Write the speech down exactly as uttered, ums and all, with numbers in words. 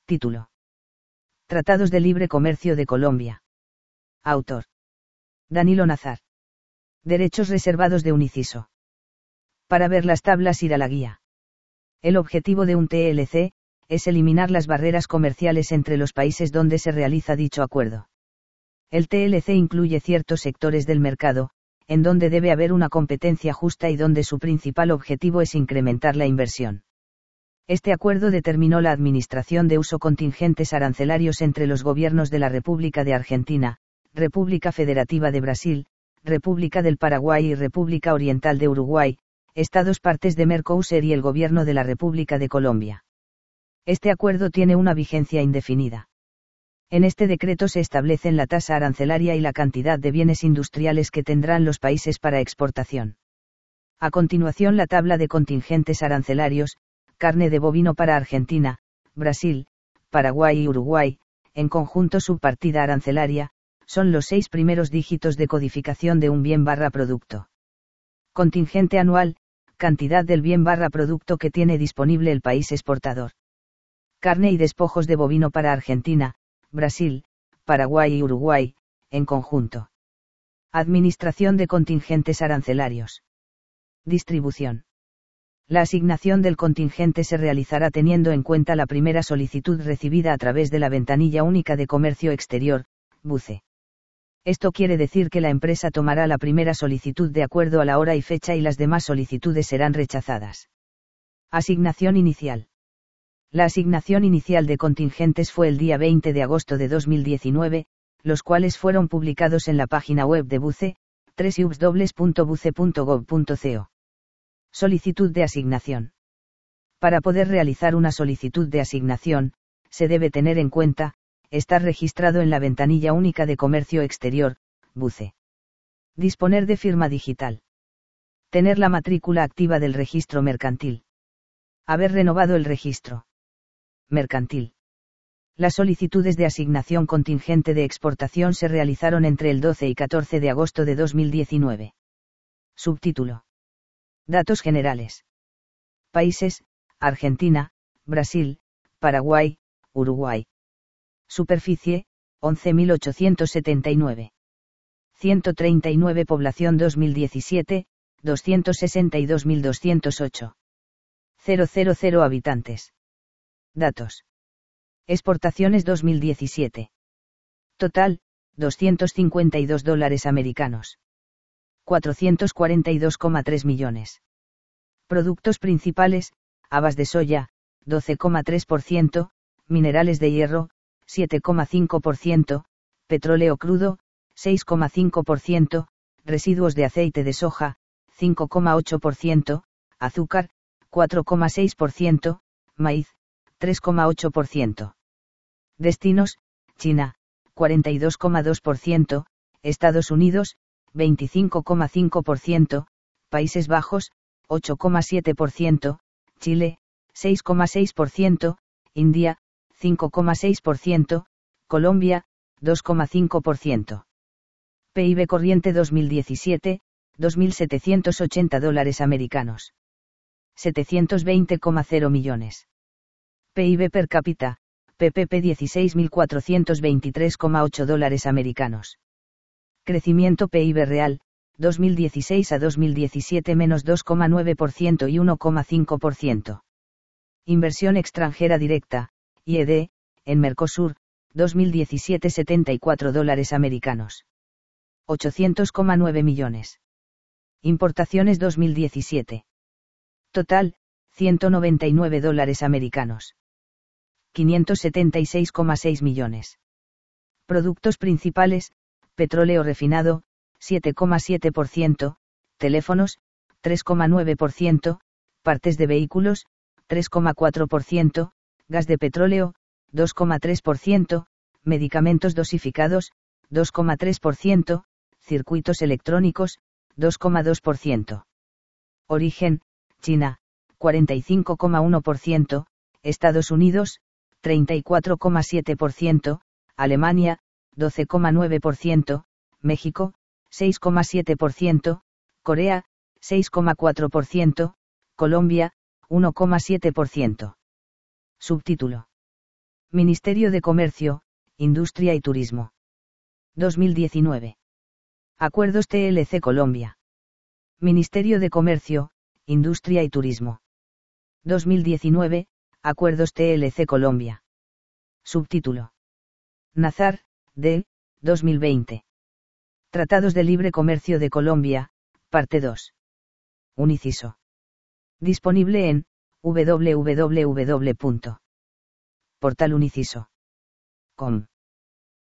Título. Tratados de Libre Comercio de Colombia. Autor. Danilo Nazar. Derechos reservados de Uniciso. Para ver las tablas, ir a la guía. El objetivo de un T L C es eliminar las barreras comerciales entre los países donde se realiza dicho acuerdo. El T L C incluye ciertos sectores del mercado, en donde debe haber una competencia justa y donde su principal objetivo es incrementar la inversión. Este acuerdo determinó la administración de uso contingentes arancelarios entre los gobiernos de la República de Argentina, República Federativa de Brasil, República del Paraguay y República Oriental de Uruguay, Estados partes de Mercosur y el Gobierno de la República de Colombia. Este acuerdo tiene una vigencia indefinida. En este decreto se establecen la tasa arancelaria y la cantidad de bienes industriales que tendrán los países para exportación. A continuación, la tabla de contingentes arancelarios: carne de bovino para Argentina, Brasil, Paraguay y Uruguay, en conjunto subpartida arancelaria, son los seis primeros dígitos de codificación de un bien barra producto. Contingente anual: cantidad del bien barra producto que tiene disponible el país exportador. Carne y despojos de bovino para Argentina, Brasil, Paraguay y Uruguay, en conjunto. Administración de contingentes arancelarios. Distribución. La asignación del contingente se realizará teniendo en cuenta la primera solicitud recibida a través de la Ventanilla Única de Comercio Exterior, B U C E. Esto quiere decir que la empresa tomará la primera solicitud de acuerdo a la hora y fecha y las demás solicitudes serán rechazadas. Asignación inicial. La asignación inicial de contingentes fue el día veinte de agosto de dos mil diecinueve, los cuales fueron publicados en la página web de B U C E, doble u doble u doble u punto buce punto gob punto co. Solicitud de asignación. Para poder realizar una solicitud de asignación, se debe tener en cuenta, estar registrado en la Ventanilla Única de Comercio Exterior, B U C E. Disponer de firma digital. Tener la matrícula activa del registro mercantil. Haber renovado el registro mercantil. Las solicitudes de asignación contingente de exportación se realizaron entre el doce y catorce de agosto de dos mil diecinueve. Subtítulo. Datos generales. Países: Argentina, Brasil, Paraguay, Uruguay. Superficie: once mil ochocientos setenta y nueve. ciento treinta y nueve. Población dos mil diecisiete, doscientos sesenta y dos mil doscientos ocho. mil habitantes. Datos. Exportaciones dos mil diecisiete. Total, doscientos cincuenta y dos dólares americanos. cuatrocientos cuarenta y dos coma tres millones. Productos principales: habas de soya, doce coma tres por ciento, minerales de hierro, siete coma cinco por ciento, petróleo crudo, seis coma cinco por ciento, residuos de aceite de soja, cinco coma ocho por ciento, azúcar, cuatro coma seis por ciento, maíz, tres coma ocho por ciento. Destinos: China, cuarenta y dos coma dos por ciento, Estados Unidos, veinticinco coma cinco por ciento, Países Bajos, ocho coma siete por ciento, Chile, seis coma seis por ciento, India, cinco coma seis por ciento, Colombia, dos coma cinco por ciento. P I B corriente dos mil diecisiete, dos mil setecientos ochenta dólares americanos. setecientos veinte coma cero millones. P I B per cápita, P P P dieciséis mil cuatrocientos veintitrés coma ocho dólares americanos. Crecimiento P I B real, dos mil dieciséis a dos mil diecisiete menos dos coma nueve por ciento y uno coma cinco por ciento. Inversión extranjera directa, I E D, en Mercosur, dos mil diecisiete setenta y cuatro dólares americanos. ochocientos coma nueve millones. Importaciones dos mil diecisiete. Total, ciento noventa y nueve dólares americanos. quinientos setenta y seis coma seis millones. Productos principales: petróleo refinado, siete coma siete por ciento, teléfonos, tres coma nueve por ciento, partes de vehículos, tres coma cuatro por ciento, gas de petróleo, dos coma tres por ciento, medicamentos dosificados, dos coma tres por ciento, circuitos electrónicos, dos coma dos por ciento. Origen: China, cuarenta y cinco coma uno por ciento, Estados Unidos, treinta y cuatro coma siete por ciento, Alemania, doce coma nueve por ciento, México, seis coma siete por ciento, Corea, seis coma cuatro por ciento, Colombia, uno coma siete por ciento. Subtítulo. Ministerio de Comercio, Industria y Turismo. dos mil diecinueve. Acuerdos T L C Colombia. Ministerio de Comercio, Industria y Turismo. dos mil diecinueve, Acuerdos T L C Colombia. Subtítulo. Nazar, D. dos mil veinte. Tratados de Libre Comercio de Colombia, parte dos. Un inciso. Disponible en w w w punto portal uninciso punto com.